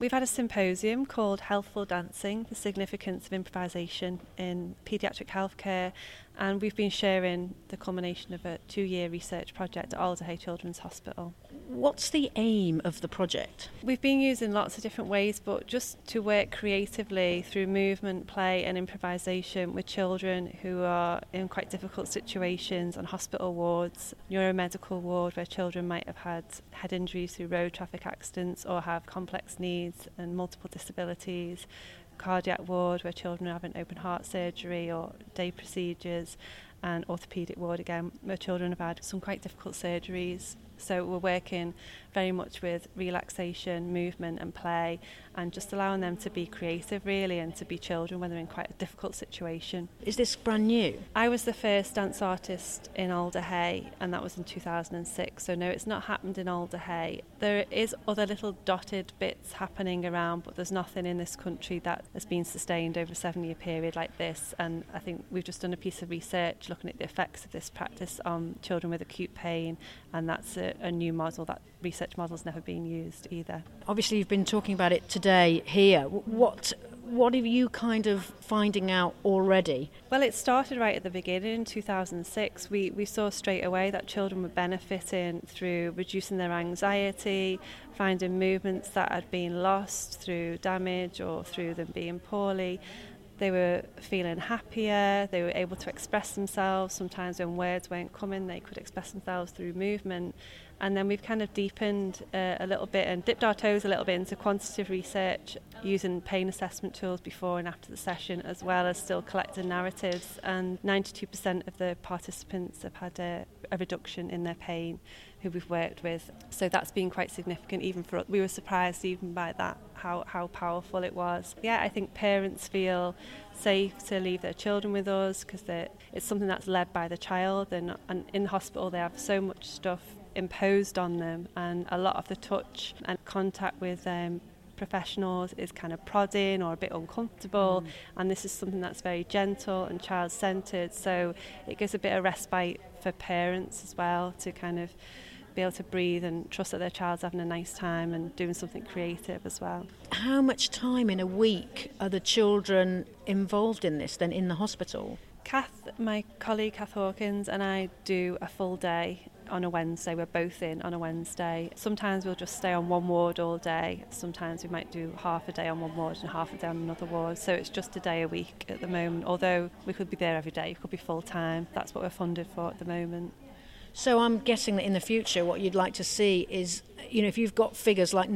We've had a symposium called Healthful Dancing, the Significance of Improvisation in Paediatric Healthcare, and we've been sharing the culmination of a 2-year research project at Alderhay Children's Hospital. What's the aim of the project? We've been using lots of different ways, but just to work creatively through movement, play and improvisation with children who are in quite difficult situations on hospital wards, neuromedical ward where children might have had head injuries through road traffic accidents or have complex needs and multiple disabilities, cardiac ward where children are having open heart surgery or day procedures, and orthopaedic ward again where children have had some quite difficult surgeries. So we're working very much with relaxation, movement and play, and just allowing them to be creative really and to be children when they're in quite a difficult situation. Is this brand new? I was the first dance artist in Alderhay, and that was in 2006. So no, it's not happened in Alderhay. There is other little dotted bits happening around, but there's nothing in this country that has been sustained over a 7-year period like this. And I think we've just done a piece of research looking at the effects of this practice on children with acute pain, and that's a new model. That research model's never been used either. Obviously you've been talking about it today here. What are you kind of finding out already? Well, it started right at the beginning in 2006. We saw straight away that children were benefiting through reducing their anxiety, finding movements that had been lost through damage or through them being poorly. They were feeling happier, they were able to express themselves. Sometimes when words weren't coming, they could express themselves through movement. And then we've kind of deepened a little bit and dipped our toes a little bit into quantitative research using pain assessment tools before and after the session, as well as still collecting narratives. And 92% of the participants have had a reduction in their pain who we've worked with. So that's been quite significant even for us. We were surprised even by that, how powerful it was. Yeah, I think parents feel safe to leave their children with us because it's something that's led by the child, and in hospital they have so much stuff imposed on them, and a lot of the touch and contact with professionals is kind of prodding or a bit uncomfortable, and this is something that's very gentle and child-centred, so it gives a bit of respite for parents as well to kind of be able to breathe and trust that their child's having a nice time and doing something creative as well. How much time in a week are the children involved in this then in the hospital? Kath, my colleague Kath Hawkins, and I do a full day on a Wednesday. We're both in on a Wednesday. Sometimes we'll just stay on one ward all day. Sometimes we might do half a day on one ward and half a day on another ward. So it's just a day a week at the moment, although we could be there every day. It could be full time. That's what we're funded for at the moment. So I'm guessing that in the future what you'd like to see is, if you've got figures like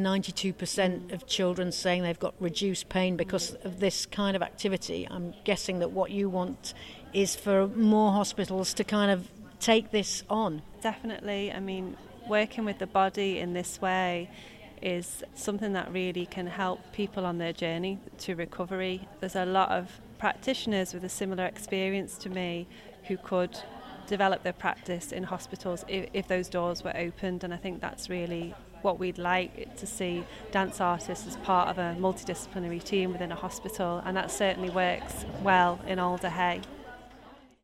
92% of children saying they've got reduced pain because of this kind of activity, I'm guessing that what you want is for more hospitals to kind of take this on. Definitely. I mean, working with the body in this way is something that really can help people on their journey to recovery. There's a lot of practitioners with a similar experience to me who could develop their practice in hospitals if those doors were opened, and I think that's really what we'd like to see, dance artists as part of a multidisciplinary team within a hospital, and that certainly works well in Alderhay.